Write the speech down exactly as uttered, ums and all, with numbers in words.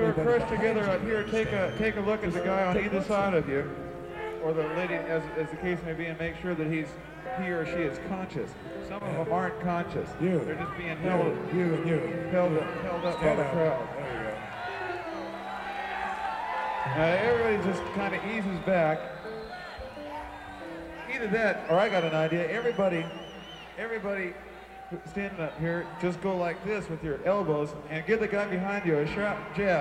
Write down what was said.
are crushed together up here, take a take a look at the guy on either side of you, or the lady, as, as the case may be, and make sure that he's he or she is conscious. Some of them aren't conscious. You. They're just being held, You and you. held, up, held up by Stand the up. crowd. There you go. Now everybody just kind of eases back. Either that, or I got an idea. Everybody, everybody standing up here, just go like this with your elbows and give the guy behind you a sharp jab.